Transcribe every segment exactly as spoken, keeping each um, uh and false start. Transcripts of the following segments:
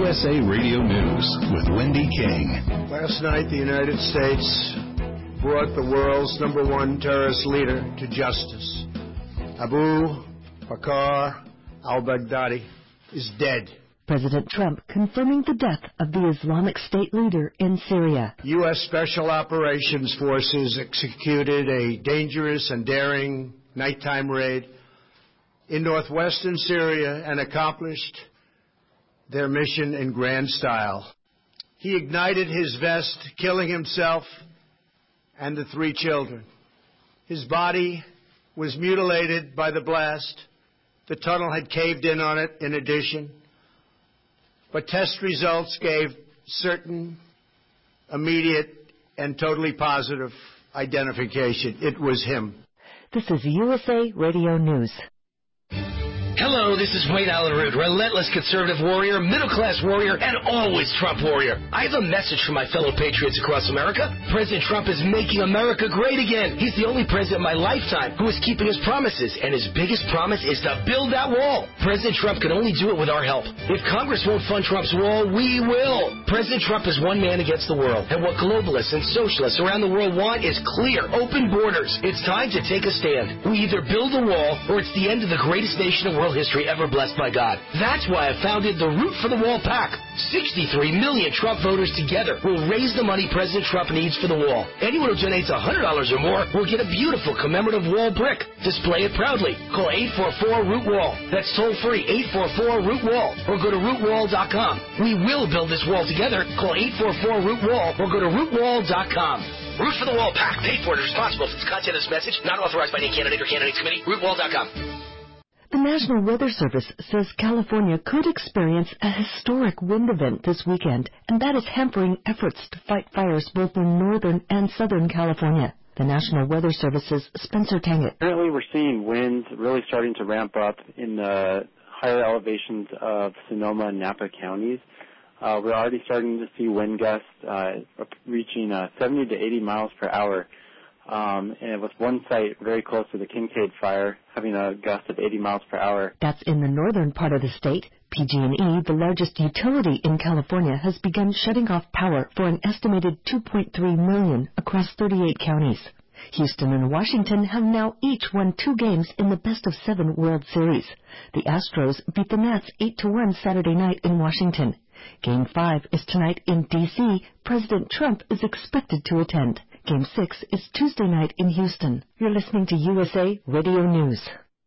S A Radio News with Wendy King. Last night, the United States brought the world's number one terrorist leader to justice. Abu Bakr al-Baghdadi is dead. President Trump confirming the death of the Islamic State leader in Syria. U S Special Operations Forces executed a dangerous and daring nighttime raid in northwestern Syria and accomplished their mission in grand style. He ignited his vest, killing himself and the three children. His body was mutilated by the blast. The tunnel had caved in on it in addition. But test results gave certain, immediate, and totally positive identification. It was him. This is U S A Radio News. Hello, this is Wayne Allen Root, relentless conservative warrior, middle-class warrior, and always Trump warrior. I have a message for my fellow patriots across America. President Trump is making America great again. He's the only president in my lifetime who is keeping his promises, and his biggest promise is to build that wall. President Trump can only do it with our help. If Congress won't fund Trump's wall, we will. President Trump is one man against the world, and what globalists and socialists around the world want is clear, open borders. It's time to take a stand. We either build a wall, or it's the end of the greatest nation in world history ever blessed by God. That's why I founded the Root for the Wall PAC. sixty-three million Trump voters together will raise the money President Trump needs for the wall. Anyone who donates one hundred dollars or more will get a beautiful commemorative wall brick. Display it proudly. Call eight four four root wall. That's toll free, eight four four root wall. Or go to root wall dot com. We will build this wall together. Call eight four four root wall or go to root wall dot com. Root for the Wall PAC. Paid for and responsible for the content of this message. Not authorized by any candidate or candidates committee. root wall dot com. The National Weather Service says California could experience a historic wind event this weekend, and that is hampering efforts to fight fires both in northern and southern California. The National Weather Service's Spencer Tangett. Currently, we're seeing winds really starting to ramp up in the higher elevations of Sonoma and Napa counties. Uh, we're already starting to see wind gusts uh, reaching uh, seventy to eighty miles per hour. Um, and with one site very close to the Kincaid fire having a gust of eighty miles per hour. That's in the northern part of the state. P G and E, the largest utility in California, has begun shutting off power for an estimated two point three million across thirty-eight counties. Houston and Washington have now each won two games in the best of seven World Series. The Astros beat the Nats eight to one Saturday night in Washington. Game five is tonight in D C President Trump is expected to attend. Game six is Tuesday night in Houston. You're listening to U S A Radio News.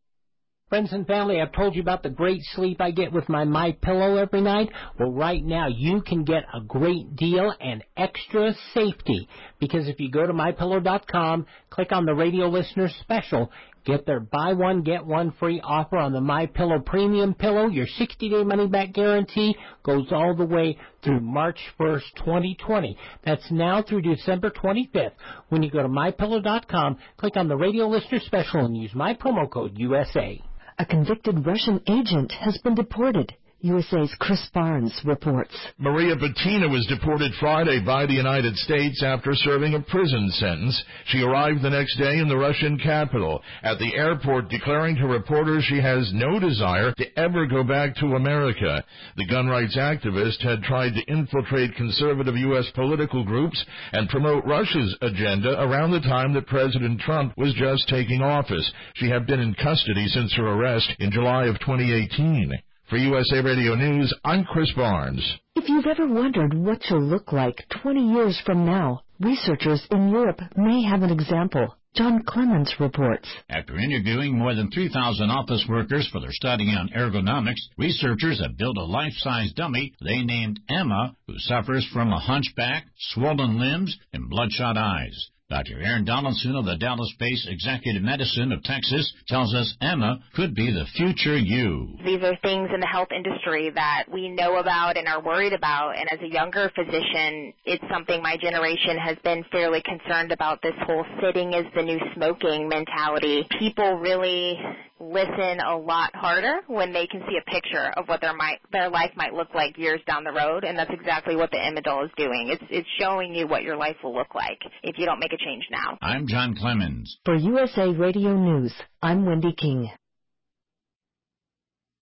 Friends and family, I've told you about the great sleep I get with my MyPillow every night. Well, right now you can get a great deal and extra safety, because if you go to my pillow dot com, click on the radio listener special, get their buy one, get one free offer on the MyPillow Premium Pillow. Your sixty-day money-back guarantee goes all the way through March first, twenty twenty. That's now through December twenty-fifth. When you go to my pillow dot com, click on the radio listener special and use my promo code U S A. A convicted Russian agent has been deported. U S A's Chris Barnes reports. Maria Butina was deported Friday by the United States after serving a prison sentence. She arrived the next day in the Russian capital, at the airport declaring to reporters she has no desire to ever go back to America. The gun rights activist had tried to infiltrate conservative U S political groups and promote Russia's agenda around the time that President Trump was just taking office. She had been in custody since her arrest in July of twenty eighteen. For U S A Radio News, I'm Chris Barnes. If you've ever wondered what you'll look like twenty years from now, researchers in Europe may have an example. John Clemens reports. After interviewing more than three thousand office workers for their study on ergonomics, researchers have built a life-size dummy they named Emma, who suffers from a hunchback, swollen limbs, and bloodshot eyes. Doctor Aaron Donaldson of the Dallas-based Executive Medicine of Texas tells us Emma could be the future you. These are things in the health industry that we know about and are worried about, and as a younger physician, it's something my generation has been fairly concerned about, this whole sitting is the new smoking mentality. People really listen a lot harder when they can see a picture of what their might, their life might look like years down the road, and that's exactly what the Emma doll is doing. It's, it's showing you what your life will look like if you don't make a change now. I'm John Clemens. For U S A Radio News, I'm Wendy King.